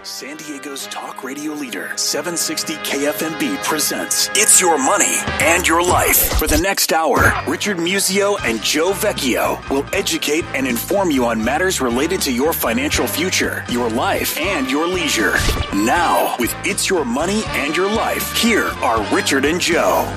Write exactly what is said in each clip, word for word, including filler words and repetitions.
San Diego's talk radio leader, seven sixty K F M B presents It's Your Money and Your Life. For the next hour, Richard Musio and Joe Vecchio will educate and inform you on matters related to your financial future, your life, and your leisure. Now, with It's Your Money and Your Life, here are Richard and Joe.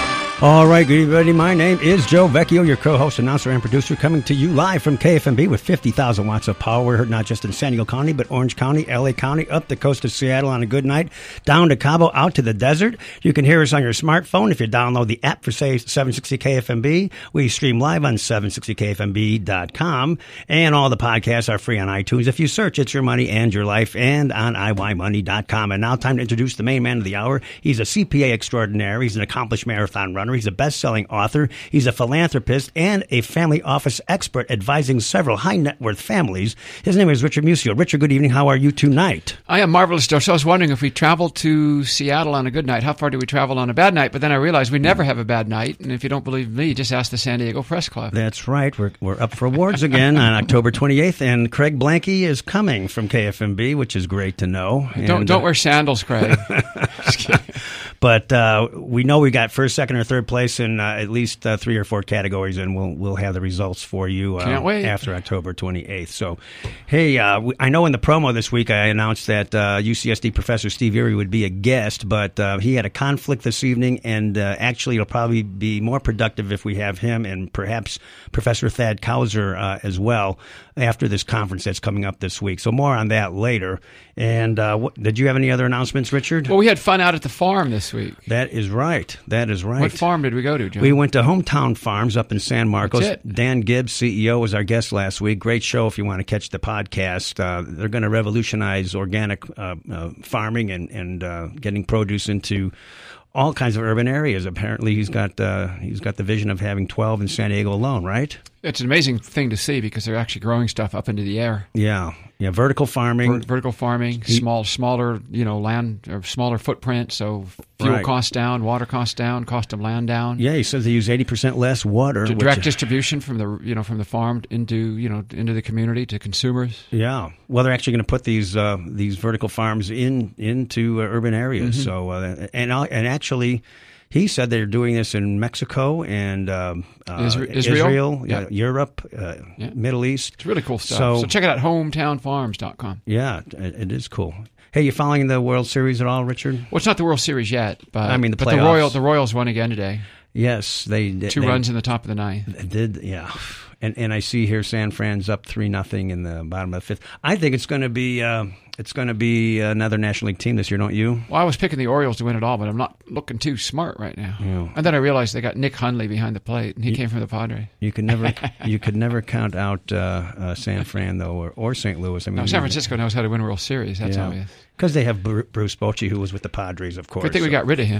All right, good evening, everybody. My name is Joe Vecchio, your co-host, announcer, and producer, coming to you live from K F M B with fifty thousand watts of power. We're heard not just in San Diego County, but Orange County, L A County, up the coast of Seattle on a good night, down to Cabo, out to the desert. You can hear us on your smartphone if you download the app for, say, seven sixty K F M B. We stream live on seven sixty K F M B dot com, and all the podcasts are free on iTunes if you search It's Your Money and Your Life, and on I Y money dot com. And now time to introduce the main man of the hour. He's a C P A extraordinaire. He's an accomplished marathon runner. He's a best-selling author. He's a philanthropist and a family office expert advising several high-net-worth families. His name is Richard Musio. Richard, good evening. How are you tonight? I am marvelous, Joe. So I was wondering if we traveled to Seattle on a good night, how far do we travel on a bad night? But then I realized we never have a bad night. And if you don't believe me, just ask the San Diego Press Club. That's right. We're we're up for awards again on October twenty-eighth, and Craig Blanke is coming from K F M B, which is great to know. Don't and, don't uh, wear sandals, Craig. Just kidding. But uh, we know we got first, second, or third place in uh, at least uh, three or four categories, and we'll we'll have the results for you uh, Can't wait. after October twenty-eighth. So, hey, uh, we, I know in the promo this week I announced that uh, U C S D Professor Steve Erie would be a guest, but uh, he had a conflict this evening, and uh, actually it'll probably be more productive if we have him and perhaps Professor Thad Kauser uh, as well after this conference that's coming up this week. So more on that later. And uh, what, did you have any other announcements, Richard? Well, we had fun out at the farm this week. That is right. That is right. What farm did we go to, Joe? We went to Hometown Farms up in San Marcos. That's it. Dan Gibbs, C E O, was our guest last week. Great show if you want to catch the podcast. Uh, they're going to revolutionize organic uh, uh, farming and, and uh, getting produce into all kinds of urban areas. Apparently, he's got uh, he's got the vision of having twelve in San Diego alone, right? It's an amazing thing to see because they're actually growing stuff up into the air. Yeah, yeah. Vertical farming, Ver- vertical farming, He- small, smaller, you know, land or smaller footprint. So fuel Right. costs down, water costs down, cost of land down. Yeah, he says they use eighty percent less water. To which- direct distribution from the you know from the farm into you know into the community to consumers. Yeah, well, they're actually going to put these uh, these vertical farms in into uh, urban areas. Mm-hmm. So uh, and uh, and actually, he said they're doing this in Mexico and um, uh, Isra- Israel? Israel, Yeah. uh, Europe, uh, Yeah. Middle East. It's really cool stuff. So- So, check it out, hometown farms dot com. Yeah, it, it is cool. Hey, you following the World Series at all, Richard? Well, it's not the World Series yet, but I mean, the but the playoffs. Royal the Royals won again today. Yes, they did. Two they runs in the top of the ninth. did. Yeah, and and I see here San Fran's up three nothing in the bottom of the fifth. I think it's going to be uh, it's going to be another National League team this year, don't you? Well, I was picking the Orioles to win it all, but I'm not looking too smart right now. Yeah. And then I realized they got Nick Hundley behind the plate, and he came from the Padres. You could never, you could never count out uh, uh, San Fran though, or, or Saint Louis. I mean, Now, San Francisco knows how to win a World Series. That's obvious. because they have Bru- Bruce Bochy, who was with the Padres, of course. Good thing we so- got rid of him.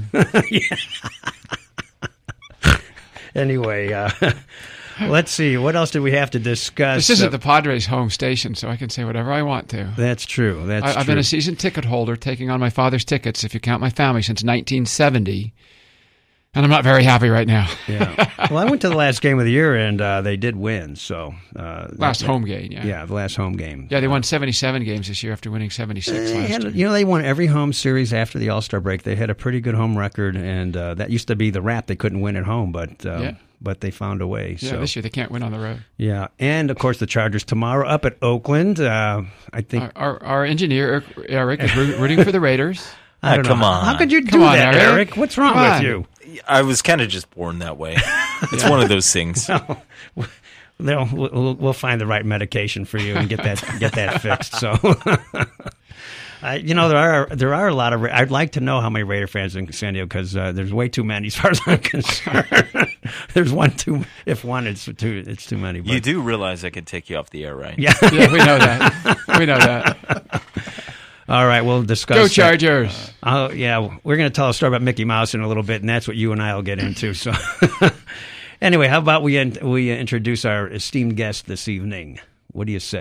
Anyway, uh, let's see. What else did we have to discuss? This isn't Uh, the Padres' home station, so I can say whatever I want to. That's true. That's I, I've true. been a season ticket holder, taking on my father's tickets, if you count my family, since nineteen seventy. And I'm not very happy right now. Yeah. Well, I went to the last game of the year, and uh, they did win. So uh, Last that- home game, yeah. Yeah, the last home game. Yeah, they won seventy-seven games this year after winning seventy-six They last had, year. you know, they won every home series after the All-Star break. They had a pretty good home record, and uh, that used to be the rap. They couldn't win at home, but uh, Yeah. but they found a way. Yeah, so. this year they can't win on the road. Yeah, and of course the Chargers tomorrow up at Oakland. Uh, I think. Our, our, our engineer, Eric, is roo- rooting for the Raiders. I don't Ah, come know. on. How could you do Come on, that, Eric. Eric? What's wrong Come with on. you? I was kind of just born that way. It's one of those things. They'll, we'll, we'll find the right medication for you and get that get that fixed. So, I, you know, there are there are a lot of. I'd like to know how many Raider fans in San Diego because uh, there's way too many as far as I'm concerned. There's one too. If one, it's too. It's too many. But, You do realize I could take you off the air, right? Yeah. Yeah, we know that. We know that. All right, we'll discuss. Go that. Chargers. Oh yeah, we're going to tell a story about Mickey Mouse in a little bit, and that's what you and I will get into. So, anyway, how about we in, we introduce our esteemed guest this evening? What do you say?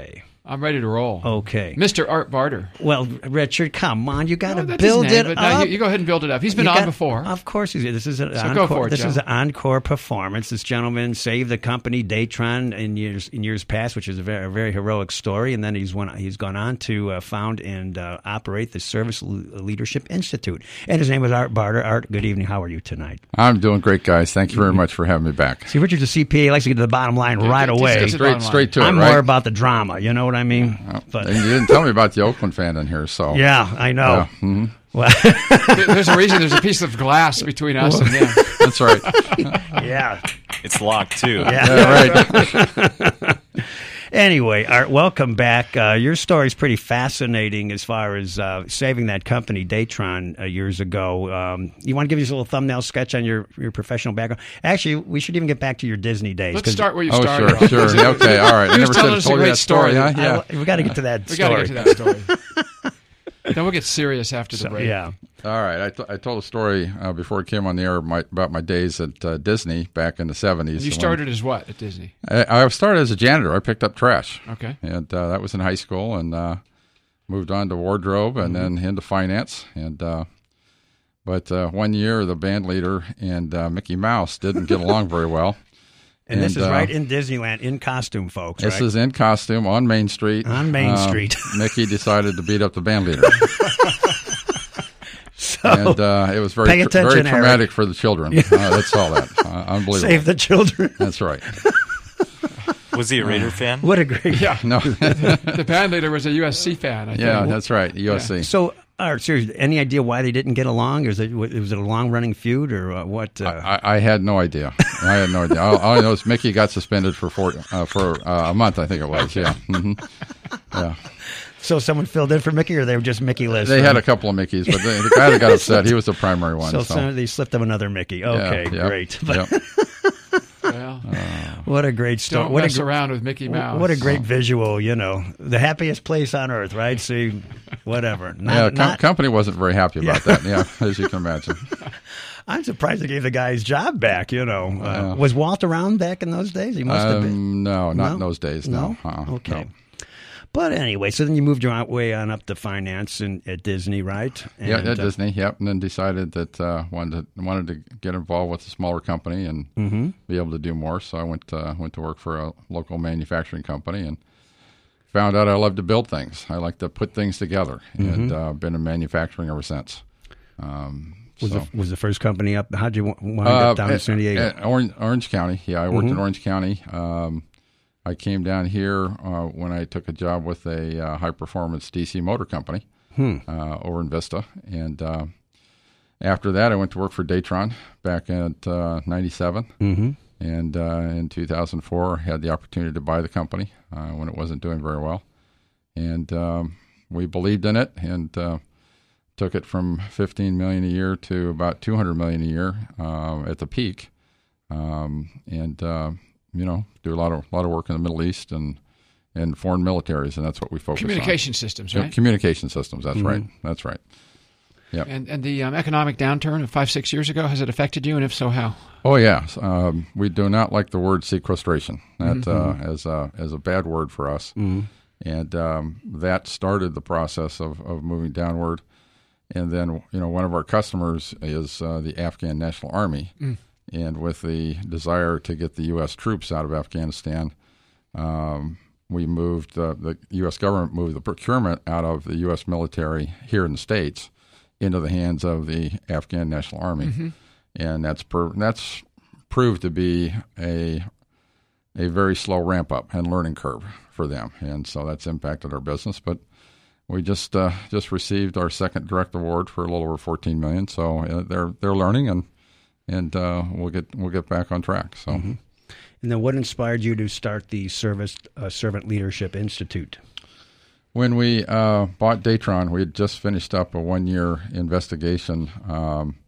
I'm ready to roll. Okay. Mister Art Barter. Well, Richard, come on. You got to No, that's build his name, it but no, up. you, you go ahead and build it up. He's been You on got- before. Of course he's This is an So encore. go for it, This Joe. is an encore performance. This gentleman saved the company Datron in years in years past, which is a very, a very heroic story. And then he's went, he's gone on to uh, found and uh, operate the Service L- Leadership Institute. And his name is Art Barter. Art, good evening. How are you tonight? I'm doing great, guys. Thank you very much for having me back. See, Richard's a C P A. He likes to get to the bottom line Yeah, right just- away. just- Straight, bottom line. straight to I'm it, right? more about the drama. You know what I mean? But And you didn't tell me about the Oakland fan in here, so yeah, I know. Yeah, mhm. Well, There- There's a reason there's a piece of glass between us and them. That's right. yeah. It's locked too. Yeah. Yeah, right. Anyway, Art, welcome back. Uh, your story is pretty fascinating as far as uh, saving that company, Datron, uh, years ago. Um, you want to give us a little thumbnail sketch on your, your professional background? Actually, we should even get back to your Disney days. Let's 'cause start where you Oh, started. sure, sure. Okay, all right. I He was never telling said, us a told you great that story, story. huh? Yeah. I, we got to get to that We story. got to get to that story. Then we'll get serious after the So, break. yeah. All right. I, t- I told a story uh, before it came on the air my, about my days at uh, Disney back in the seventies. You started as what at Disney? I, I started as a janitor. I picked up trash. Okay. And uh, that was in high school, and uh, moved on to wardrobe and Mm-hmm. then into finance. And uh, But uh, one year, the band leader and uh, Mickey Mouse didn't get along very well. And, this is uh, right in Disneyland, in costume, folks. This right? is in costume on Main Street. On Main Uh, Street. Mickey decided to beat up the band leader. so, and uh, it was Pay very, tr- attention, very Eric. traumatic for the children. Uh, that's all that. Uh, unbelievable. save the children. That's right. Was he a Raider fan? What a great. Yeah. No. The band leader was a U S C fan, I think. yeah, that's right. U S C. So, Art, seriously, any idea why they didn't get along? Or is it, was it a long-running feud, or uh, what? Uh, I, I had no idea. I had no idea. All, all I know is Mickey got suspended for four, uh, for uh, a month, I think it was. Yeah. hmm Yeah. so someone filled in for Mickey, or they were just Mickey list? They had a couple of Mickeys, but the, the guy that got upset, he was the primary one. So, So, so they slipped them another Mickey. Okay, yeah, great. Yep. Well, What a great story. don't What mess a, gr- around with Mickey Mouse. What a great visual, you know. The happiest place on earth, right? See, whatever. Not, Yeah, com- not, company wasn't very happy about that. Yeah, as you can imagine. I'm surprised they gave the guy his job back, you know. Uh, Yeah. Was Walt around back in those days? He must have been. Um, no, not No? in those days. No. Uh-uh, Okay. no. But anyway, so then you moved your way on up to finance in, at Disney, right? And, Yeah, at uh, Disney. Yep, and then decided that uh, wanted to, wanted to get involved with a smaller company and Mm-hmm. be able to do more. So I went uh, went to work for a local manufacturing company and found out I love to build things. I like to put things together, and uh, been in manufacturing ever since. Um, Was, so. the, was the first company up? How'd you wa- wind Uh, up down in at- San Diego? at Orange, Orange County. Yeah, I worked Mhm. in Orange County. Um, I came down here uh, when I took a job with a uh, high performance D C motor company Hmm. uh, over in Vista. And uh, after that, I went to work for Datron back at uh, ninety-seven. Mm-hmm. And uh, in two thousand four, had the opportunity to buy the company uh, when it wasn't doing very well. And um, we believed in it and uh, took it from fifteen million dollars a year to about two hundred million dollars a year uh, at the peak. Um, and, uh, you know, do a lot of lot of work in the Middle East and, and foreign militaries, and that's what we focus Communication systems, on. right? Communication systems, that's Mhm. right. That's right. Yep. And and the um, economic downturn of five, six years ago, has it affected you? And if so, how? Oh yes, um, we do not like the word sequestration. That uh, as a as a bad word for us, Mm-hmm. and um, that started the process of, of moving downward. And then you know one of our customers is uh, the Afghan National Army, Mm. and with the desire to get the U S troops out of Afghanistan, um, we moved uh, the U S government moved the procurement out of the U S military here in the States into the hands of the Afghan National Army. Mm-hmm. And that's per, that's proved to be a a very slow ramp up and learning curve for them, and so that's impacted our business. But we just uh, just received our second direct award for a little over fourteen million. So uh, they're they're learning, and and uh, we'll get we'll get back on track. So. Mm-hmm. And then, what inspired you to start the Service uh, Servant Leadership Institute? When we uh, bought Datron, we had just finished up a one-year investigation um,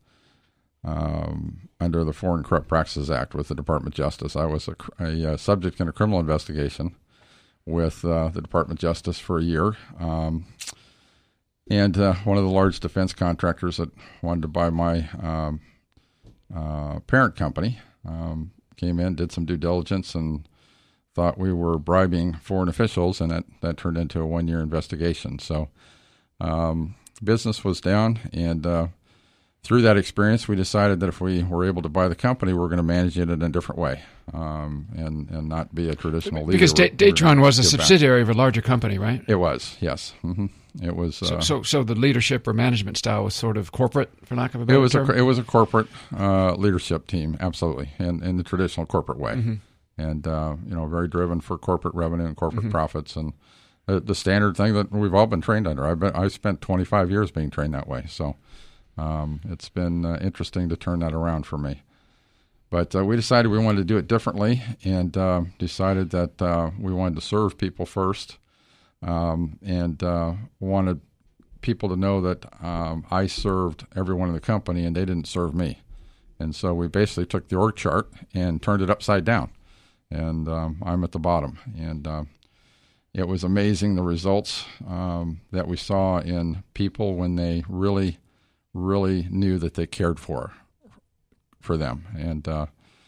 um, under the Foreign Corrupt Practices Act with the Department of Justice. I was a, a, a subject in a criminal investigation with uh, the Department of Justice for a year. Um, and uh, one of the large defense contractors that wanted to buy my um, uh, parent company um, came in, did some due diligence, and thought we were bribing foreign officials, and that, that turned into a one-year investigation. So um, business was down, and uh, through that experience, we decided that if we were able to buy the company, we were going to manage it in a different way, um, and and not be a traditional leader. Because Da- Datron was a subsidiary back. of a larger company, right? It was, yes. Mm-hmm. It was. So, uh, so, so the leadership or management style was sort of corporate, for lack of a better it was term. a it was a corporate uh, leadership team, absolutely, in in the traditional corporate way, mm-hmm. and uh, you know, very driven for corporate revenue and corporate mm-hmm. profits, and the, the standard thing that we've all been trained under. I've been I spent twenty-five years being trained that way, so. Um, it's been uh, interesting to turn that around for me. But uh, we decided we wanted to do it differently, and uh, decided that uh, we wanted to serve people first, um, and uh, wanted people to know that um, I served everyone in the company and they didn't serve me. And so we basically took the org chart and turned it upside down, and um, I'm at the bottom. And uh, it was amazing the results um, that we saw in people when they really really knew that they cared for for them. And uh,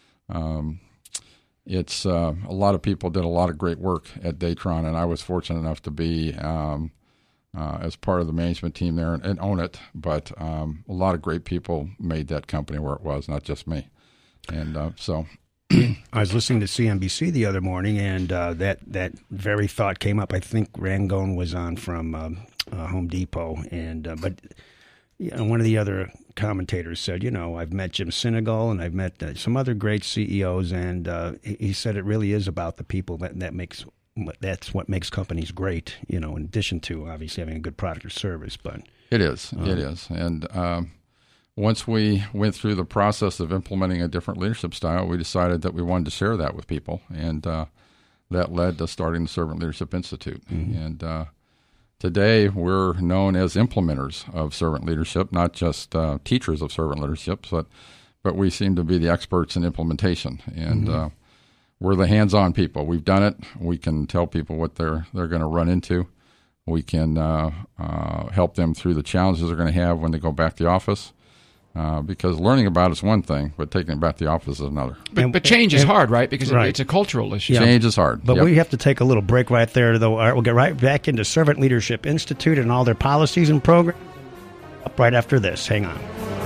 um, it's uh, a lot of people did a lot of great work at Datron, and I was fortunate enough to be um, uh, as part of the management team there and, and own it. But um, a lot of great people made that company where it was, not just me. And uh, so... I was listening to C N B C the other morning, and uh, that, that very thought came up. I think Rangone was on from um, uh, Home Depot, and uh, but... You know, one of the other commentators said, you know, I've met Jim Sinegal and I've met uh, some other great C E Os, and uh, he, he said it really is about the people that that makes that's what makes companies great. You know, in addition to obviously having a good product or service, but it is, um, it is. And um, once we went through the process of implementing a different leadership style, we decided that we wanted to share that with people, and uh, that led to starting the Servant Leadership Institute, mm-hmm. and. Uh, Today, we're known as implementers of servant leadership, not just uh, teachers of servant leadership, but but we seem to be the experts in implementation. And mm-hmm. uh, we're the hands-on people. We've done it. We can tell people what they're they're going to run into. We can uh, uh, help them through the challenges they're going to have when they go back to the office. Uh, because learning about it is one thing, but taking it back to the office is another. But, but change is and, hard, right? Because right. it's a cultural issue. Yeah. Change is hard. But yep. we have to take a little break right there, though. All right, we'll get right back into Servant Leadership Institute and all their policies and programs up right after this. Hang on.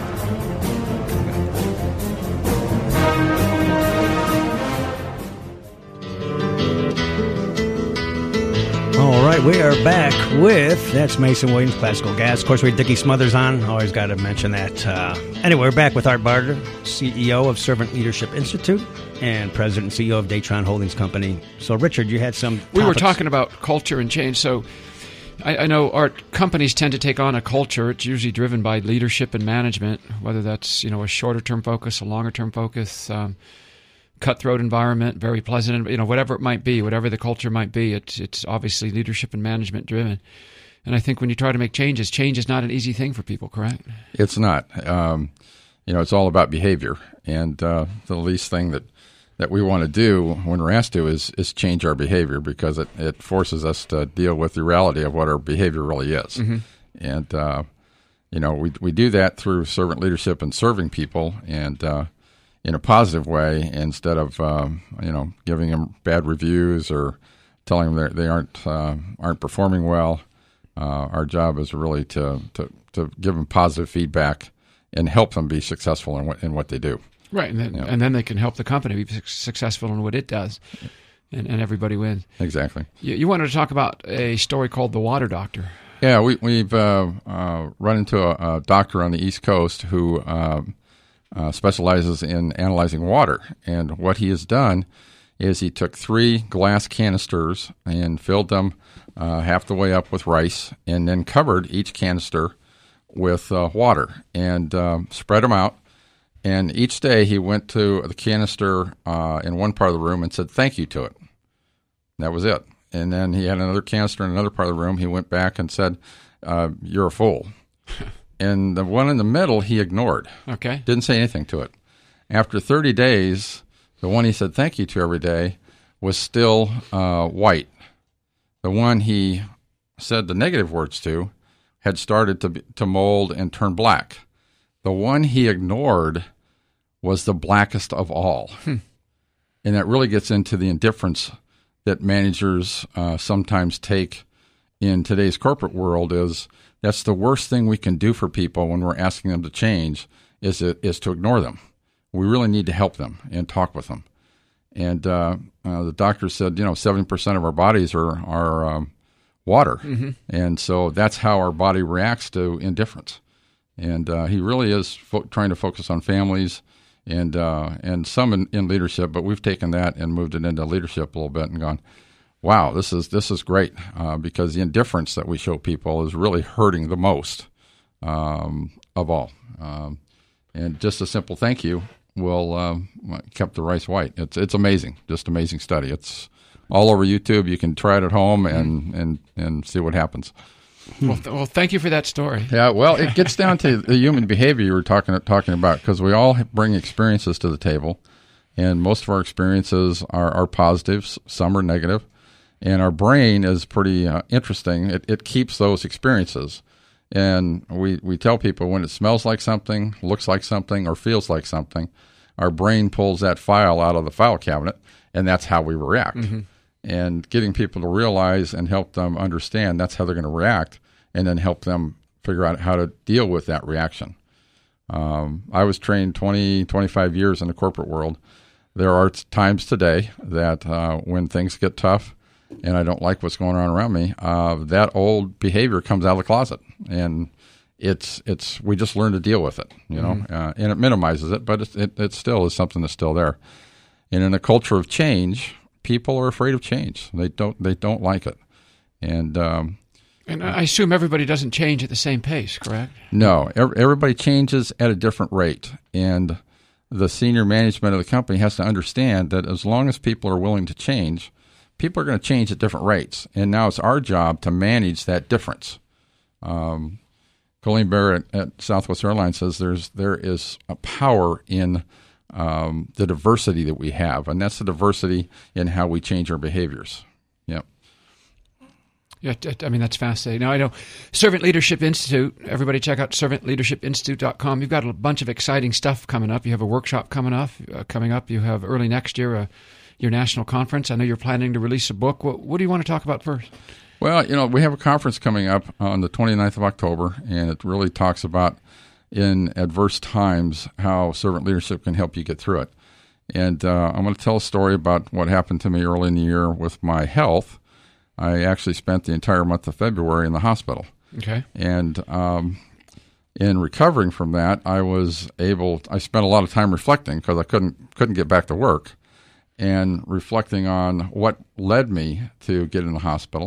All right, we are back with, that's Mason Williams, Classical Gas. Of course, we had Dickie Smothers on. Always got to mention that. Uh, anyway, we're back with Art Barter, C E O of Servant Leadership Institute and President and C E O of Datron Holdings Company. So, Richard, you had some topics. We were talking about culture and change. So, I, I know, Art, companies tend to take on a culture. It's usually driven by leadership and management, whether that's, you know, a shorter-term focus, a longer-term focus, um, cutthroat environment, very pleasant, you know, whatever it might be, whatever the culture might be, it's it's obviously leadership and management driven. And I think when you try to make changes, change is not an easy thing for people, correct? It's not. Um, you know, it's all about behavior. And uh, the least thing that, that we want to do when we're asked to is, is change our behavior, because it, it forces us to deal with the reality of what our behavior really is. Mm-hmm. And, uh, you know, we we do that through servant leadership and serving people, and uh in a positive way, instead of um, you know giving them bad reviews or telling them they aren't uh, aren't performing well. Uh, our job is really to, to to give them positive feedback and help them be successful in what in what they do. Right, and then, yeah. and then they can help the company be successful in what it does, and, and everybody wins. Exactly. You, you wanted to talk about a story called The Water Doctor. Yeah, we, we've uh, uh, run into a, a doctor on the East Coast who. Uh, Uh, specializes in analyzing water. And what he has done is he took three glass canisters and filled them uh, half the way up with rice, and then covered each canister with uh, water and uh, spread them out. And each day he went to the canister uh, in one part of the room and said thank you to it. That was it. And then he had another canister in another part of the room. He went back and said, uh, you're a fool. And the one in the middle, he ignored. Okay. Didn't say anything to it. After thirty days, the one he said thank you to every day was still uh, white. The one he said the negative words to had started to be, to mold and turn black. The one he ignored was the blackest of all. Hmm. And that really gets into the indifference that managers uh, sometimes take in today's corporate world is that's the worst thing we can do for people when we're asking them to change is it, is to ignore them. We really need to help them and talk with them. And uh, uh, the doctor said, you know, seventy percent of our bodies are, are um, water. Mm-hmm. And so that's how our body reacts to indifference. And uh, he really is fo- trying to focus on families and uh, and some in, in leadership, but we've taken that and moved it into leadership a little bit and gone, wow, this is this is great uh, because the indifference that we show people is really hurting the most um, of all. Um, and just a simple thank you will um, kept the rice white. It's it's amazing, just amazing study. It's all over YouTube. You can try it at home and and, and see what happens. Well, th- well, thank you for that story. Yeah, well, it gets down to the human behavior you were talking talking about because we all bring experiences to the table, and most of our experiences are, are positives. Some are negative, and our brain is pretty uh, interesting. It it keeps those experiences, and we we tell people when it smells like something, looks like something, or feels like something, our brain pulls that file out of the file cabinet, and that's how we react. Mm-hmm. And getting people to realize and help them understand that's how they're going to react, and then help them figure out how to deal with that reaction. Um, I was trained twenty, twenty-five years in the corporate world. There are times today that uh, when things get tough and I don't like what's going on around me, uh, that old behavior comes out of the closet. And it's it's we just learn to deal with it, you know, mm-hmm. uh, and it minimizes it, but it, it, it still is something that's still there. And in a culture of change, people are afraid of change. They don't. They don't like it, and um, and I assume everybody doesn't change at the same pace, correct? No, everybody changes at a different rate, and the senior management of the company has to understand that as long as people are willing to change, people are going to change at different rates, and now it's our job to manage that difference. Um, Colleen Bear at, at Southwest Airlines says there's there is a power in Um, the diversity that we have, and that's the diversity in how we change our behaviors. Yep. Yeah, I mean, that's fascinating. Now, I know Servant Leadership Institute, everybody check out servant leadership institute dot com. You've got a bunch of exciting stuff coming up. You have a workshop coming up. Uh, coming up. You have early next year uh, your national conference. I know you're planning to release a book. What, what do you want to talk about first? Well, you know, we have a conference coming up on the twenty-ninth of October, and it really talks about in adverse times, how servant leadership can help you get through it. And uh, I'm going to tell a story about what happened to me early in the year with my health. I actually spent the entire month of February in the hospital. Okay. And um, in recovering from that, I was able, I spent a lot of time reflecting because I couldn't couldn't get back to work, and reflecting on what led me to get in the hospital.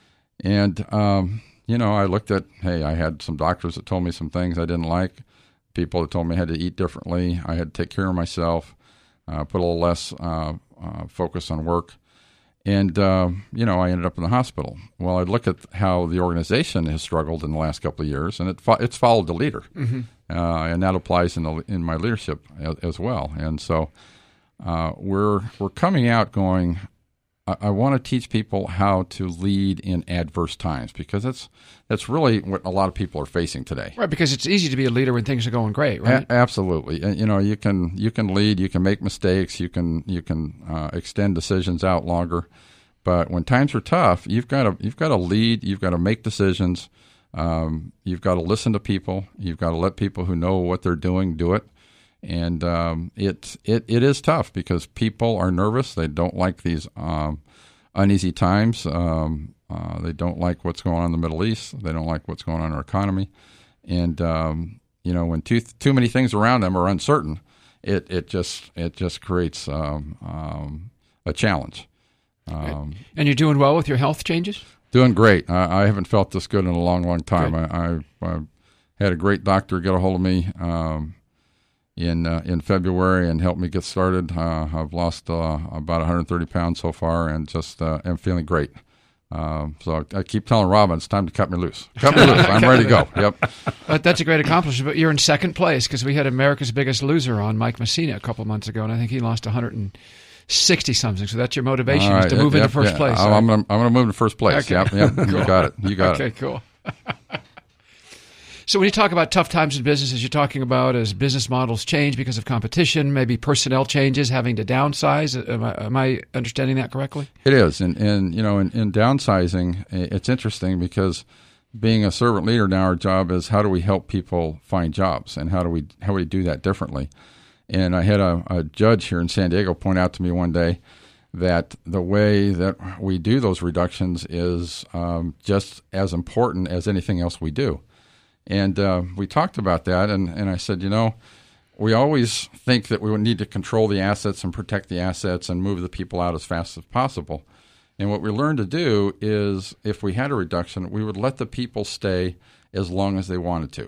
And um You know, I looked at, hey, I had some doctors that told me some things I didn't like, people that told me I had to eat differently, I had to take care of myself, uh, put a little less uh, uh, focus on work. And, uh, you know, I ended up in the hospital. Well, I'd look at how the organization has struggled in the last couple of years, and it fo- it's followed the leader. Mm-hmm. Uh, and that applies in the, in my leadership as, as well. And so uh, we're we're coming out going, I want to teach people how to lead in adverse times, because that's that's really what a lot of people are facing today. Right, because it's easy to be a leader when things are going great, right? A- absolutely. And, you know, you can you can lead, you can make mistakes, you can you can uh, extend decisions out longer, but when times are tough, you've got to you've got to lead, you've got to make decisions, um, you've got to listen to people, you've got to let people who know what they're doing do it. And um, it, it it is tough because people are nervous. They don't like these um, uneasy times. Um, uh, they don't like what's going on in the Middle East. They don't like what's going on in our economy. And um, you know, when too too many things around them are uncertain, it it just it just creates um, um, a challenge. Um, and you're doing well with your health changes? Doing great. I, I haven't felt this good in a long, long time. I, I, I had a great doctor get a hold of me Um, in uh, in February and helped me get started. Uh, I've lost uh, about one hundred thirty pounds so far, and just uh, am feeling great. Um, so I, I keep telling Robin, it's time to cut me loose. Cut me loose. I'm ready to go. Yep. But that's a great accomplishment. But you're in second place because we had America's Biggest Loser on, Mike Messina, a couple of months ago, and I think he lost one hundred sixty something. So that's your motivation right. is to move yep, into first yeah. place. I'm, right? I'm going I'm to move into first place. Okay. Yep. Yep. Cool. You got it. You got okay, it. Okay, cool. So when you talk about tough times in businesses, you're talking about as business models change because of competition, maybe personnel changes, having to downsize. Am I, am I understanding that correctly? It is. And, and you know, in, in downsizing, it's interesting because being a servant leader now, our job is how do we help people find jobs and how do we how do we do that differently? And I had a, a judge here in San Diego point out to me one day that the way that we do those reductions is um, just as important as anything else we do. And uh, we talked about that, and, and I said, you know, we always think that we would need to control the assets and protect the assets and move the people out as fast as possible. And what we learned to do is if we had a reduction, we would let the people stay as long as they wanted to.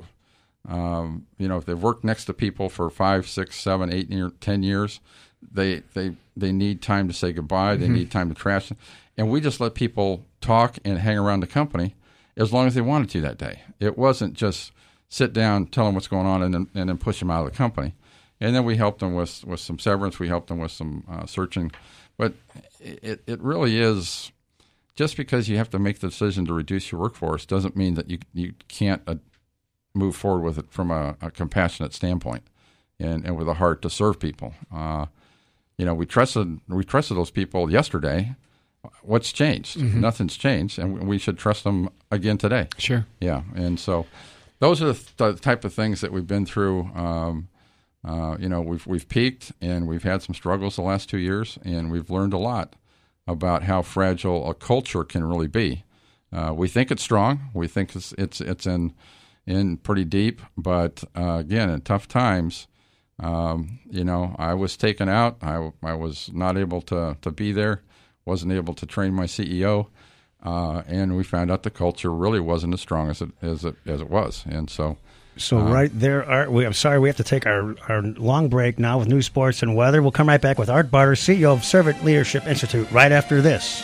Um, you know, if they've worked next to people for five, six, seven, eight, year, ten years, they they they need time to say goodbye. They mm-hmm. need time to trash. And we just let people talk and hang around the company as long as they wanted to that day. It wasn't just sit down, tell them what's going on, and then, and then push them out of the company. And then we helped them with, with some severance. We helped them with some uh, searching. But it, it really is, just because you have to make the decision to reduce your workforce doesn't mean that you you can't uh, move forward with it from a, a compassionate standpoint and, and with a heart to serve people. Uh, you know, we trusted we trusted those people yesterday. What's changed? Mm-hmm. Nothing's changed, and we should trust them again today. Sure. Yeah, and so those are the, th- the type of things that we've been through. Um, uh, you know, we've we've peaked, and we've had some struggles the last two years, and we've learned a lot about how fragile a culture can really be. Uh, we think it's strong. We think it's it's it's in in pretty deep, but uh, again, in tough times, um, you know, I was taken out. I I was not able to to be there. Wasn't able to train my C E O, uh, and we found out the culture really wasn't as strong as it as it as it was, and so. So uh, right there, Art, we, I'm sorry, we have to take our, our long break now with news, sports, and weather. We'll come right back with Art Barter, C E O of Servant Leadership Institute, right after this.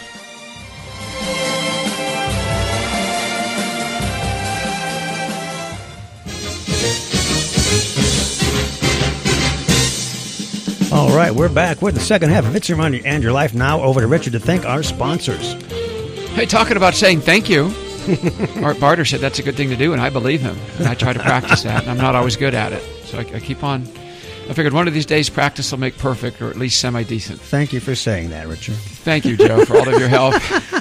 All right, we're back with the second half of It's Your Money and Your Life. Now over to Richard to thank our sponsors. Hey, talking about saying thank you, Art Barter said that's a good thing to do, and I believe him. And I try to practice that, and I'm not always good at it. So I, I keep on. I figured one of these days practice will make perfect, or at least semi-decent. Thank you for saying that, Richard. Thank you, Joe, for all of your help.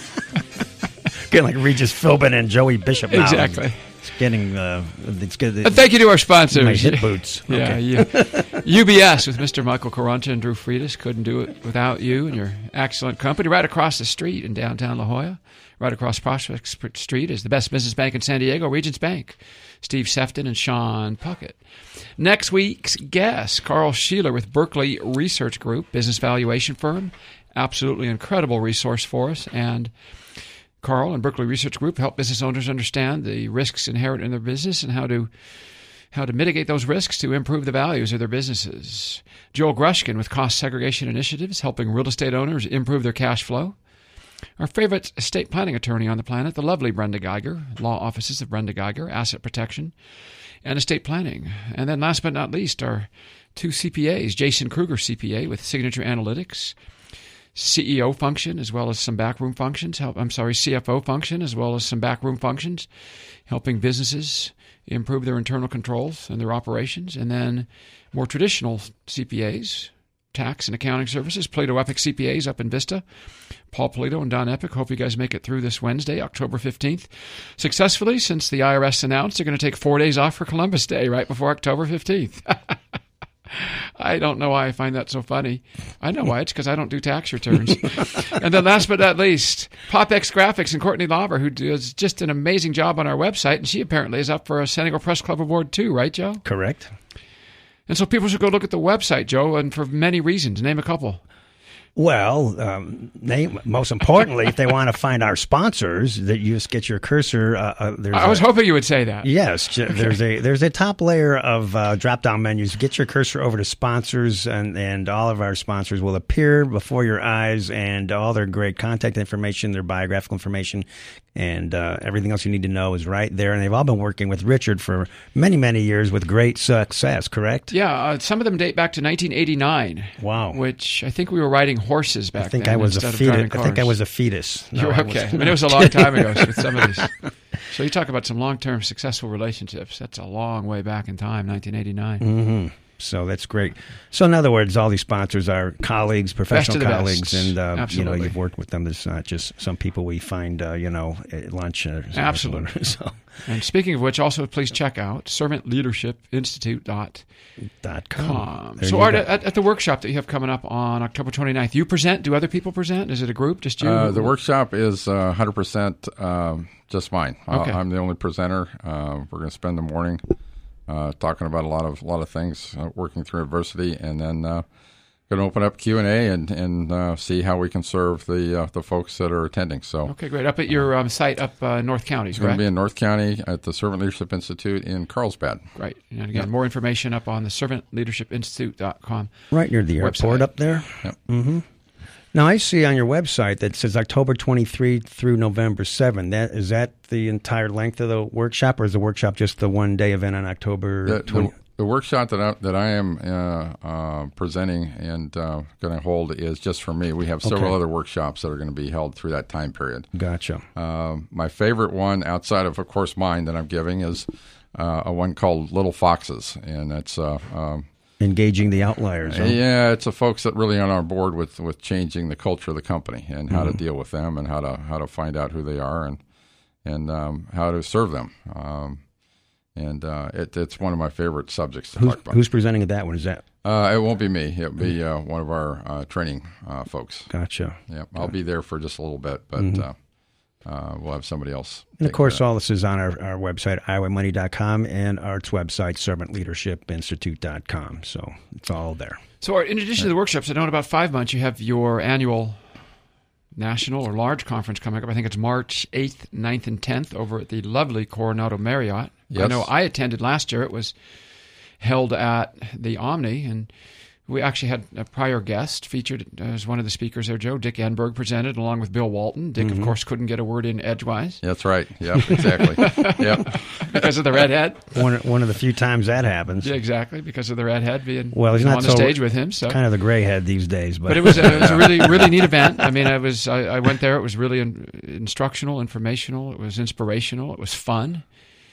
Getting like Regis Philbin and Joey Bishop now. Exactly. It's getting, uh, it's good. And thank you to our sponsors. My hip boots. Yeah, okay. yeah. U B S with Mister Michael Carranza and Drew Freitas. Couldn't do it without you and your excellent company. Right across the street in downtown La Jolla, right across Prospect Street is the best business bank in San Diego, Regions Bank. Steve Sefton and Sean Puckett. Next week's guest, Carl Sheeler with Berkeley Research Group, business valuation firm. Absolutely incredible resource for us. And Carl and Berkeley Research Group help business owners understand the risks inherent in their business and how to how to mitigate those risks to improve the values of their businesses. Joel Grushkin with Cost Segregation Initiatives, helping real estate owners improve their cash flow. Our favorite estate planning attorney on the planet, the lovely Brenda Geiger, law offices of Brenda Geiger, asset protection, and estate planning. And then last but not least, our two C P As, Jason Kruger, C P A with Signature Analytics, C E O function as well as some backroom functions. Help, I'm sorry, C F O function as well as some backroom functions, helping businesses improve their internal controls and their operations. And then more traditional C P As, tax and accounting services, Plato Epic C P As up in Vista. Paul Polito and Don Epic. Hope you guys make it through this Wednesday, October fifteenth, successfully, since the I R S announced they're going to take four days off for Columbus Day right before October fifteenth. I don't know why I find that so funny. I know why. It's because I don't do tax returns. And then last but not least, PopX Graphics and Courtney Lauber, who does just an amazing job on our website, and she apparently is up for a San Diego Press Club Award too, right, Joe? Correct. And so people should go look at the website, Joe, and for many reasons. Name a couple. Well, um, name, most importantly, if they want to find our sponsors, that you just get your cursor. Uh, uh, there's I was a, hoping you would say that. Yes, okay. there's a there's a top layer of uh, drop-down menus. Get your cursor over to sponsors, and, and all of our sponsors will appear before your eyes, and all their great contact information, their biographical information, and uh, everything else you need to know is right there. And they've all been working with Richard for many, many years with great success, correct? Yeah, uh, some of them date back to nineteen eighty-nine. Wow. Which I think we were writing horses back I think then I was a instead of fetus. driving I think I cars. was a fetus. No, You're I okay. I wasn't. mean, it was a long time ago with some of these. So you talk about some long-term successful relationships. That's a long way back in time, nineteen eighty-nine. Mm-hmm. So that's great. So in other words, all these sponsors are colleagues, professional Best of the colleagues, best. and uh, you know Absolutely. you've worked with them. It's not just some people we find uh, you know at lunch. Or Absolutely. So And speaking of which, also please check out servant leadership institute dot dot com. com. There So you Art, go. at, at the workshop that you have coming up on October twenty-ninth, you present? Do other people present? Is it a group? Just you? Uh, the workshop is uh, one hundred percent um, just mine. Okay. Uh, I'm the only presenter. Uh, we're going to spend the morning uh, talking about a lot of a lot of things, uh, working through adversity, and then uh, going to open up Q and A and and uh, see how we can serve the uh, the folks that are attending. So Okay, great. Up at your um, site up uh, North County, it's going to correct? be in North County at the Servant Leadership Institute in Carlsbad. Great. And again, more information up on the servant leadership institute dot com. Right near the airport website. up there. Yep. Mm-hmm. Now I see on your website that says October twenty-third through November seventh. That is that the entire length of the workshop, or is the workshop just the one day event on October The, twentieth? the, the workshop that I, that I am uh, uh, presenting and uh, going to hold is just for me. We have several Okay. other workshops that are going to be held through that time period. Gotcha. Um, my favorite one, outside of, of course, mine that I'm giving, is uh, a one called Little Foxes, and it's uh, um, Engaging the outliers. huh? yeah, it's the folks that really aren't on board with, with changing the culture of the company and how to deal with them and how to how to find out who they are and and um, how to serve them. Um, and uh, it, it's one of my favorite subjects to Who's, talk about. who's presenting at that one? Is that Uh, it won't be me. It'll be uh, one of our uh, training uh, folks. gotcha? Yep, I'll be there for just a little bit, but uh, uh, we'll have somebody else. And of take course, that. all this is on our, our website, iowa money dot com, and Art's website, servant leadership institute dot com. So it's all there. So Art, in addition to the workshops, I know in about five months you have your annual national or large conference coming up. I think it's March eighth, ninth, and tenth over at the lovely Coronado Marriott. I Yes. know I attended last year. It was held at the Omni, and we actually had a prior guest featured as one of the speakers there, Joe. Dick Enberg presented along with Bill Walton. Dick, of course, couldn't get a word in edgewise That's right. Yep, exactly. Yep. because of the redhead. One one of the few times that happens. Yeah, exactly, because of the redhead being Well, he's not on the so- stage with him. So Kind of the gray head these days, but, But it was a, it was a really really neat event. I mean, I was I, I went there. It was really in, instructional, informational. It was inspirational. It was fun,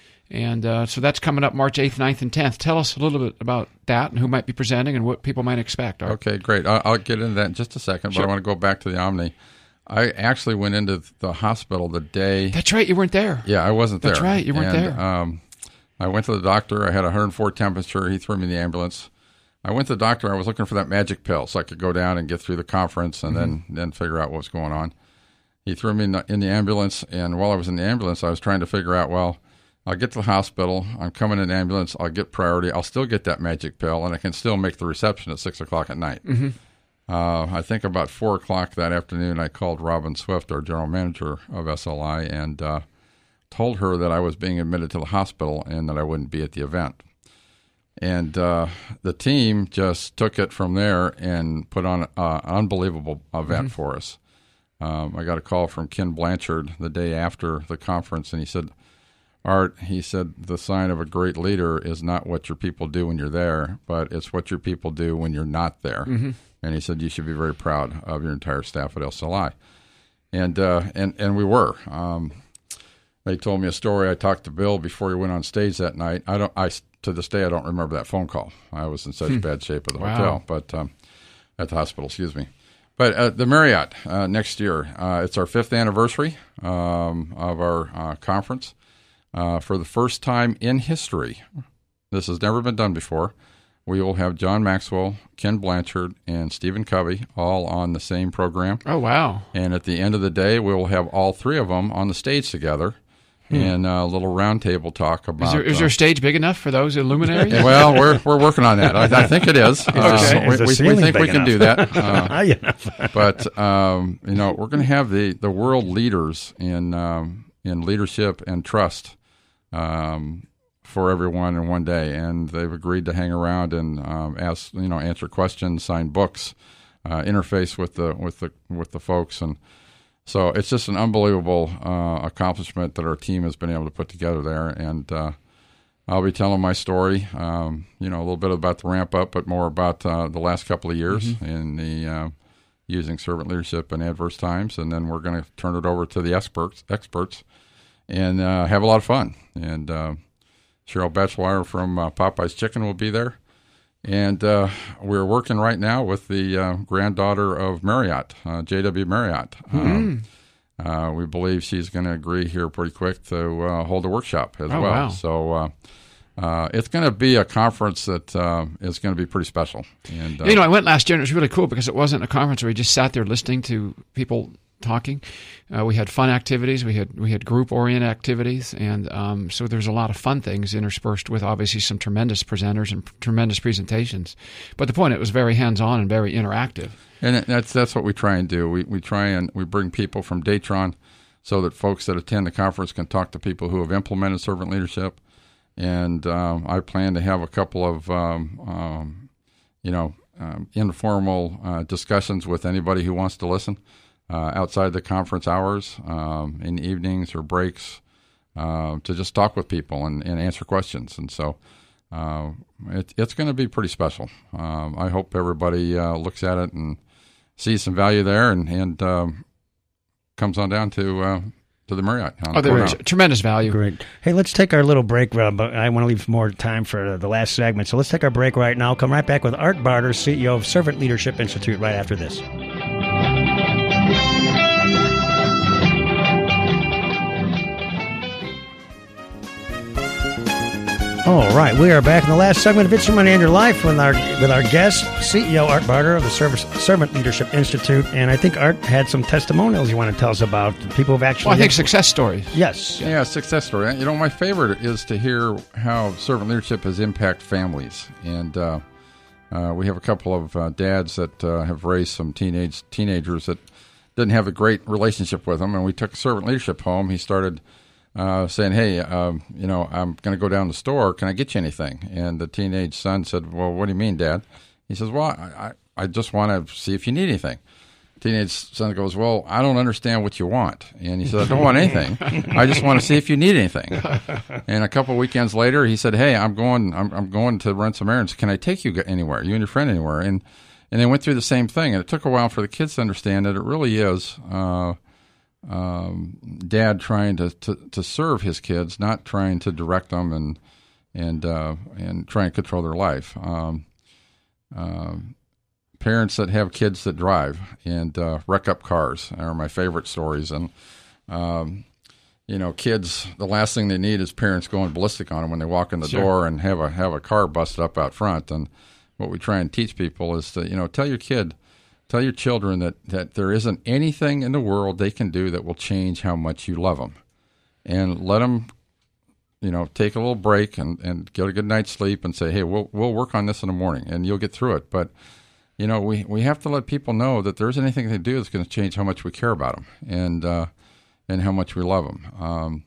and uh, so that's coming up March eighth, ninth, and tenth. Tell us a little bit about that and who might be presenting and what people might expect. Art. Okay, great. I'll, I'll get into that in just a second, Sure. but I want to go back to the Omni. I actually went into the hospital the day. That's right. You weren't there. Yeah, I wasn't there. That's right, you weren't And, there. Um, I went to the doctor. I had a one hundred four temperature. He threw me in the ambulance. I went to the doctor. I was looking for that magic pill so I could go down and get through the conference and then, then figure out what was going on. He threw me in the, in the ambulance, and while I was in the ambulance, I was trying to figure out, well, I'll get to the hospital. I'm coming in the ambulance. I'll get priority. I'll still get that magic pill, and I can still make the reception at six o'clock at night. Mm-hmm. Uh, I think about four o'clock that afternoon, I called Robin Swift, our general manager of S L I, and uh, told her that I was being admitted to the hospital and that I wouldn't be at the event. And uh, the team just took it from there and put on uh, an unbelievable event for us. Um, I got a call from Ken Blanchard the day after the conference, and he said, Art, he said, the sign of a great leader is not what your people do when you're there, but it's what your people do when you're not there. Mm-hmm. And he said, you should be very proud of your entire staff at S L I. And uh, and, and we were. Um, they told me a story. I talked to Bill before he went on stage that night. I don't. I to this day I don't remember that phone call. I was in such bad shape at the Wow. hotel, but um, at the hospital, excuse me. But uh, the Marriott uh, next year, uh, it's our fifth anniversary um, of our uh, conference. Uh, for the first time in history, this has never been done before, we will have John Maxwell, Ken Blanchard, and Stephen Covey all on the same program. Oh wow! And at the end of the day, we will have all three of them on the stage together in a little roundtable talk about. Is there is uh, there a stage big enough for those luminaries? well, we're we're working on that. I, I think it is. Uh, Okay. we, Is the we, we ceiling think we big can do that. Uh, Ah, yeah. but um, you know, we're going to have the, the world leaders in um, in leadership and trust um, for everyone in one day, and they've agreed to hang around and um, ask, you know, answer questions, sign books, uh, interface with the with the with the folks, and so it's just an unbelievable uh, accomplishment that our team has been able to put together there, and. Uh, I'll be telling my story, um, you know, a little bit about the ramp up, but more about uh, the last couple of years Mm-hmm. in the uh, using servant leadership in adverse times, and then we're going to turn it over to the experts, experts, and uh, have a lot of fun. And uh, Cheryl Batchelor from uh, Popeye's Chicken will be there. And uh, we're working right now with the uh, granddaughter of Marriott, uh, J W Marriott. Mm-hmm. Um, uh, we believe she's going to agree here pretty quick to uh, hold a workshop as oh, well. Wow. So uh, uh, it's going to be a conference that uh, is going to be pretty special. And uh, you know, I went last year, and it was really cool because it wasn't a conference where we just sat there listening to people talking. Uh, we had fun activities. We had we had group-oriented activities, and um, so there's a lot of fun things interspersed with obviously some tremendous presenters and tremendous presentations. But the point, it was very hands-on and very interactive. And that's that's what we try and do. We we try and we bring people from Datron so that folks that attend the conference can talk to people who have implemented servant leadership. And um, I plan to have a couple of um, um, you know um, informal uh, discussions with anybody who wants to listen. Uh, outside the conference hours, um, in evenings or breaks, uh, to just talk with people and, and answer questions. And so uh, it, it's going to be pretty special. Um, I hope everybody uh, looks at it and sees some value there and, and um, comes on down to uh, to the Marriott. Oh, there is tremendous value. Great. Hey, let's take our little break, Rob, but I want to leave more time for the last segment. So let's take our break right now. Come right back with Art Barter, C E O of Servant Leadership Institute, right after this. All right, we are back in the last segment of It's Your Money and Your Life with our with our guest, C E O Art Barter of the Service, Servant Leadership Institute. And I think Art had some testimonials you want to tell us about. People who've actually... Well, I think success stories. Yes. Yeah, success story. You know, my favorite is to hear how servant leadership has impacted families. And uh, uh, we have a couple of uh, dads that uh, have raised some teenage teenagers that didn't have a great relationship with them. And we took servant leadership home. He started... Uh, saying, hey, um, you know, I'm going to go down to the store. Can I get you anything? And the teenage son said, well, what do you mean, Dad? He says, well, I, I just want to see if you need anything. Teenage son goes, well, I don't understand what you want. And he said, I don't want anything. I just want to see if you need anything. And a couple of weekends later, he said, hey, I'm going I'm, I'm going to run some errands. Can I take you anywhere, you and your friend anywhere? And, and they went through the same thing. And it took a while for the kids to understand that it really is uh, – Um, dad trying to, to, to serve his kids, not trying to direct them and and uh, and try and control their life. Um, uh, parents that have kids that drive and uh, wreck up cars are my favorite stories. And um, you know, kids, the last thing they need is parents going ballistic on them when they walk in the Sure. door and have a have a car busted up out front. And what we try and teach people is to, you know, tell your kid. Tell your children that, that there isn't anything in the world they can do that will change how much you love them. And let them, you know, take a little break and, and get a good night's sleep and say, hey, we'll we'll work on this in the morning and you'll get through it. But, you know, we, we have to let people know that there isn't anything they do that's going to change how much we care about them and, uh, and how much we love them. Um,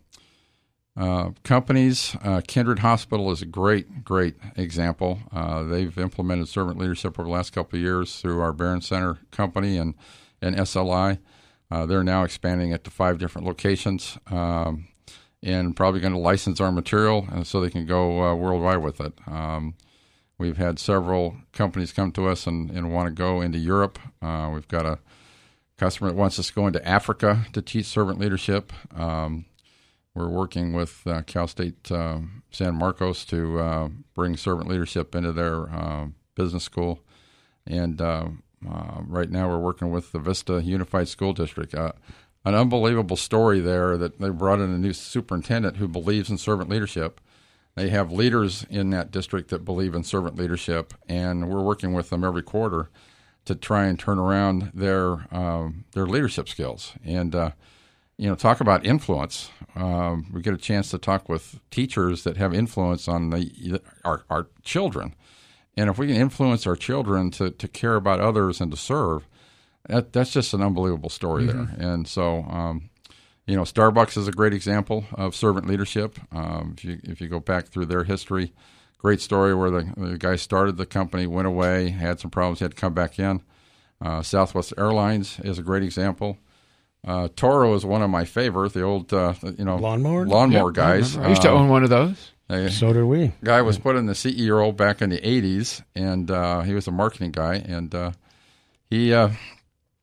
Uh, companies, uh, Kindred Hospital is a great, great example. Uh, they've implemented servant leadership over the last couple of years through our Barron Center company and, and S L I. Uh, they're now expanding it to five different locations um, and probably going to license our material so they can go uh, worldwide with it. Um, we've had several companies come to us and, and want to go into Europe. Uh, we've got a customer that wants us to go into Africa to teach servant leadership. Um, We're working with uh, Cal State uh, San Marcos to uh, bring servant leadership into their uh, business school. And uh, uh, right now we're working with the Vista Unified School District. Uh, an unbelievable story there that they brought in a new superintendent who believes in servant leadership. They have leaders in that district that believe in servant leadership, and we're working with them every quarter to try and turn around their, um, their leadership skills. And uh, You know, talk about influence. Um, we get a chance to talk with teachers that have influence on the our, our children. And if we can influence our children to, to care about others and to serve, that, that's just an unbelievable story mm-hmm. there. And so, um, you know, Starbucks is a great example of servant leadership. Um, if you if you go back through their history, great story where the, the guy started the company, went away, had some problems, had to come back in. Uh, Southwest Airlines is a great example. Uh, Toro is one of my favorites, the old, uh, you know, lawnmower, lawnmower yep, guys. I, I used to um, own one of those. A so do we. Guy was put in the C E O role back in the eighties, and uh, he was a marketing guy, and uh, he uh,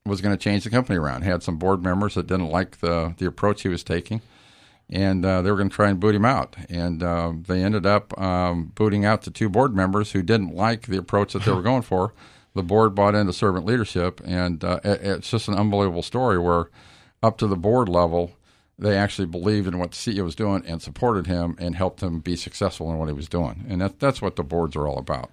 was going to change the company around. Had some board members that didn't like the the approach he was taking, and uh, they were going to try and boot him out. And uh, they ended up um, booting out the two board members who didn't like the approach that they were going for. The board bought into servant leadership, and uh, it, it's just an unbelievable story where up to the board level, they actually believed in what the C E O was doing and supported him and helped him be successful in what he was doing. And that, that's what the boards are all about.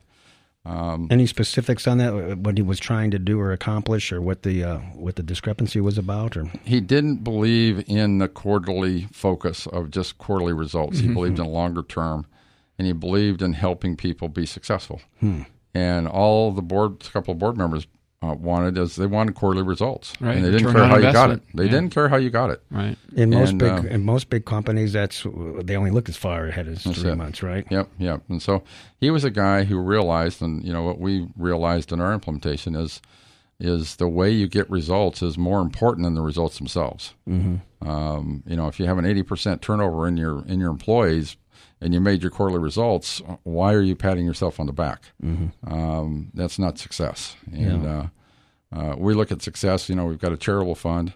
Um, Any specifics on that? What he was trying to do or accomplish, or what the uh, what the discrepancy was about? Or he didn't believe in the quarterly focus of just quarterly results. He mm-hmm. believed in longer term, and he believed in helping people be successful. Hmm. And all the board, a couple of board members uh, wanted is they wanted quarterly results, right. and they didn't Return care how you got investment. it. They yeah. didn't care how you got it. Right. In most and, big uh, in most big companies, that's they only look as far ahead as three it. months, right? Yep, yep. And so he was a guy who realized, and you know what we realized in our implementation is, is the way you get results is more important than the results themselves. Mm-hmm. Um, you know, if you have an eighty percent turnover in your in your employees, and you made your quarterly results, why are you patting yourself on the back? Mm-hmm. Um, that's not success. And yeah. uh, uh, we look at success. You know, we've got a charitable fund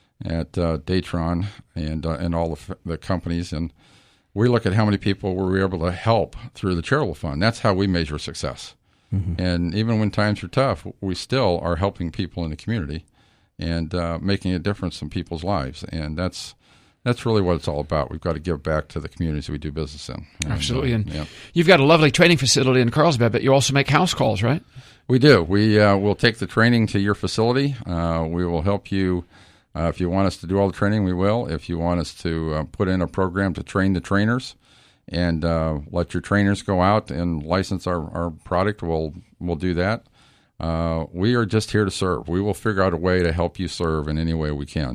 at uh, Datron and uh, and all the, the companies, and we look at how many people were we able to help through the charitable fund. That's how we measure success. Mm-hmm. And even when times are tough, we still are helping people in the community and uh, making a difference in people's lives. And that's That's really what it's all about. We've got to give back to the communities we do business in. And, Absolutely. And uh, yeah. you've got a lovely training facility in Carlsbad, but you also make house calls, right? We do. We uh, will take the training to your facility. Uh, we will help you. Uh, if you want us to do all the training, we will. If you want us to uh, put in a program to train the trainers and uh, let your trainers go out and license our, our product, we'll, we'll do that. Uh, we are just here to serve. We will figure out a way to help you serve in any way we can.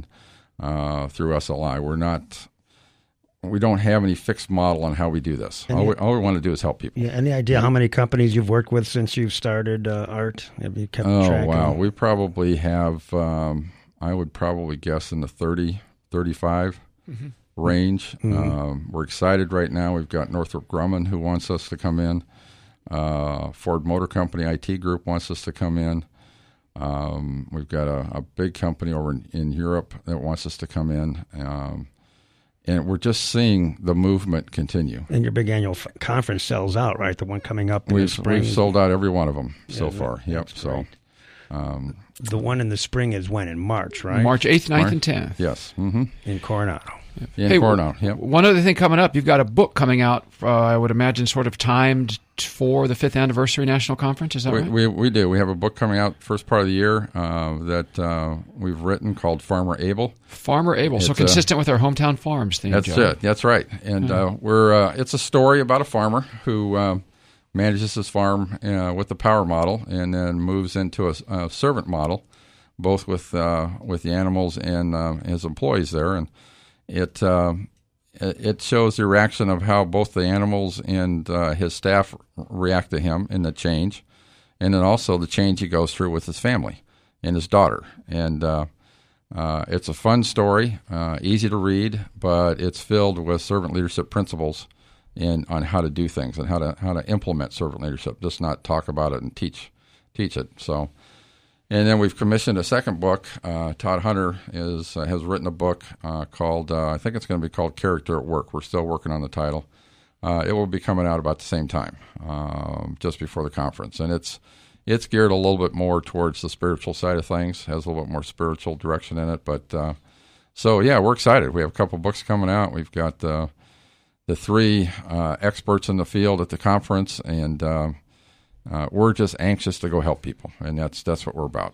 Uh, through S L I, we're not. We don't have any fixed model on how we do this. All, you, we, all we want to do is help people. Yeah. Any idea how many companies you've worked with since you've started uh, Art? Have you kept oh track? wow, of? we probably have. Um, I would probably guess in the thirty, thirty-five mm-hmm. range. Mm-hmm. Um, we're excited right now. We've got Northrop Grumman who wants us to come in. Uh, Ford Motor Company I T Group wants us to come in. Um, we've got a, a big company over in, in Europe that wants us to come in, um, and we're just seeing the movement continue. And your big annual f- conference sells out, right? The one coming up in we've, the spring. We've sold out every one of them yeah, so that, far. Yep. So right. um, the one in the spring is when? In March, right? March eighth, ninth, March? and tenth. Yes. Mm-hmm. In Coronado. Yep. In hey, Coronado. Yep. One other thing coming up, you've got a book coming out, uh, I would imagine sort of timed for the fifth Anniversary National Conference. Is that we, right? We, we do. We have a book coming out first part of the year uh, that uh, we've written called Farmer Able. Farmer Able. So it's consistent a, with our hometown farms theme, That's Joe. it. That's right. And Yeah. uh, we're uh, it's a story about a farmer who uh, manages his farm uh, with the power model and then moves into a, a servant model, both with uh, with the animals and uh, his employees there. And it uh, it shows the reaction of how both the animals and uh, his staff react to him in the change, and then also the change he goes through with his family and his daughter. And uh, uh, it's a fun story, uh, easy to read, but it's filled with servant leadership principles in on how to do things and how to how to implement servant leadership, just not talk about it and teach teach it. So. And then we've commissioned a second book. Uh, Todd Hunter is uh, has written a book uh, called, uh, I think it's going to be called Character at Work. We're still working on the title. Uh, it will be coming out about the same time, um, just before the conference. And it's it's geared a little bit more towards the spiritual side of things, has a little bit more spiritual direction in it. But uh, so, yeah, we're excited. We have a couple books coming out. We've got uh, the three uh, experts in the field at the conference, and uh, Uh, we're just anxious to go help people, and that's that's what we're about.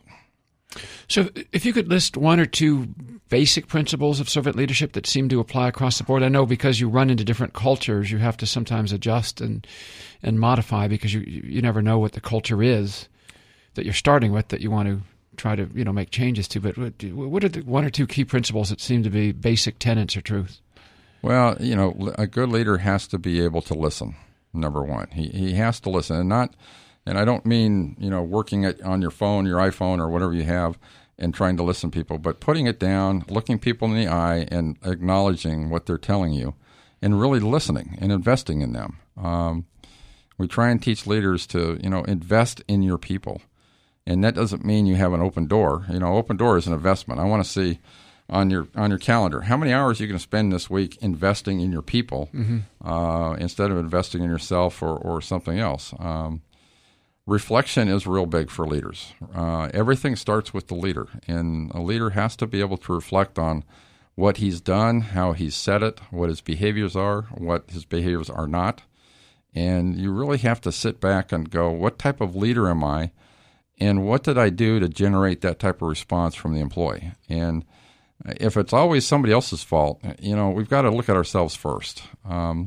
So if you could list one or two basic principles of servant leadership that seem to apply across the board. I know because you run into different cultures, you have to sometimes adjust and and modify because you you never know what the culture is that you're starting with that you want to try to you know make changes to. But what, what are the one or two key principles that seem to be basic tenets or truths? Well, you know, a good leader has to be able to listen, number one. He he has to listen, and not – and I don't mean, you know, working it on your phone, your iPhone, or whatever you have, and trying to listen to people, but putting it down, looking people in the eye, and acknowledging what they're telling you, and really listening and investing in them. Um, we try and teach leaders to, you know, invest in your people. And that doesn't mean you have an open door. You know, open door is an investment. I want to see on your on your calendar how many hours you're going to spend this week investing in your people mm-hmm. uh, instead of investing in yourself or, or something else. Um, reflection is real big for leaders. Uh, everything starts with the leader, and a leader has to be able to reflect on what he's done, how he's said it, what his behaviors are, what his behaviors are not. And you really have to sit back and go, what type of leader am I? And what did I do to generate that type of response from the employee? And if it's always somebody else's fault, you know, we've got to look at ourselves first. Um,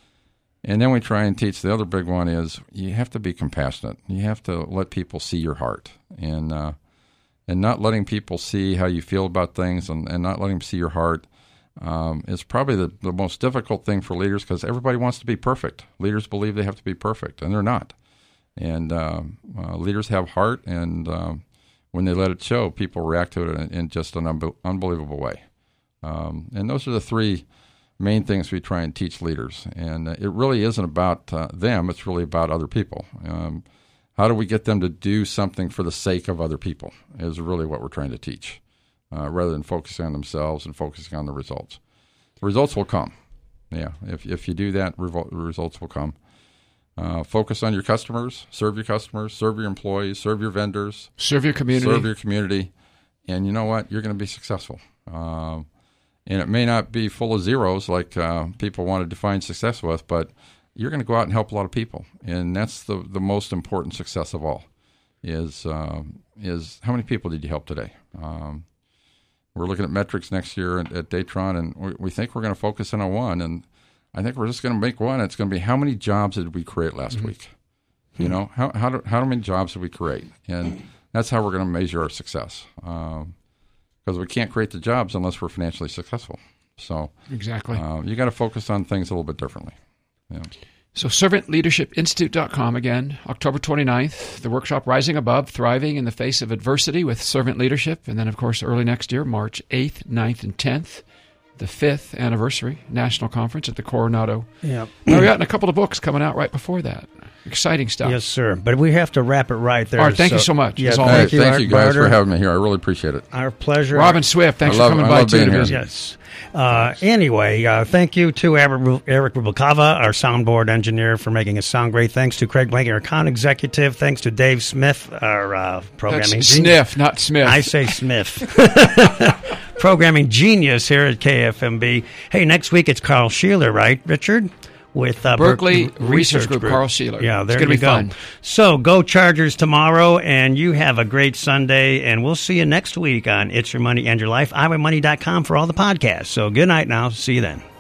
and then we try and teach. The other big one is you have to be compassionate. You have to let people see your heart. And uh, and not letting people see how you feel about things and, and not letting them see your heart um, is probably the, the most difficult thing for leaders, because everybody wants to be perfect. Leaders believe they have to be perfect, and they're not. And uh, uh, leaders have heart, and uh, when they let it show, people react to it in, in just an un- unbelievable way. Um, and those are the three main things we try and teach leaders. And uh, it really isn't about uh, them. It's really about other people. Um, how do we get them to do something for the sake of other people is really what we're trying to teach, uh, rather than focusing on themselves and focusing on the results. The results will come. Yeah, if if you do that, revol- results will come. Uh, focus on your customers, serve your customers, serve your employees, serve your vendors. Serve your community. Serve your community. And you know what? You're going to be successful. Um, and it may not be full of zeros like uh, people want to define success with, but you're going to go out and help a lot of people. And that's the, the most important success of all, is um, is how many people did you help today? Um, we're looking at metrics next year at, at Datron, and we, we think we're going to focus in on one, and I think we're just going to make one. It's going to be how many jobs did we create last mm-hmm. week? You know, how how do, how many jobs did we create? And that's how we're going to measure our success. Um, because we can't create the jobs unless we're financially successful. So exactly, uh, you got to focus on things a little bit differently. Yeah. So servant leadership institute dot com again, October twenty-ninth, the workshop Rising Above, Thriving in the Face of Adversity with Servant Leadership. And then, of course, early next year, March eighth, ninth, and tenth, the fifth anniversary national conference at the Coronado Yep. Marriott, and a couple of books coming out right before that. Exciting stuff. Yes, sir. But we have to wrap it right there. Art, thank so, you so much. Yeah, as thank, always. you, thank Art you guys Barter. for having me here. I really appreciate it. Our pleasure. Robin Swift, thanks love, for coming I by love too. being To here. visit. Yes. Uh, anyway, uh, thank you to Eric, Eric Rubalcava, our soundboard engineer, for making us sound great. Thanks to Craig Blank, our account executive. Thanks to Dave Smith, our uh, programming That's genius. Sniff, not Smith. I say Smith. Programming genius here at K F M B. Hey, next week it's Carl Sheeler, right, Richard? With uh, Berkeley Ber- Research Group, Carl Sheeler. Yeah, there it's gonna you be go. Fun. So go Chargers tomorrow, and you have a great Sunday, and we'll see you next week on It's Your Money and Your Life, I W money dot com for all the podcasts. So good night now. See you then.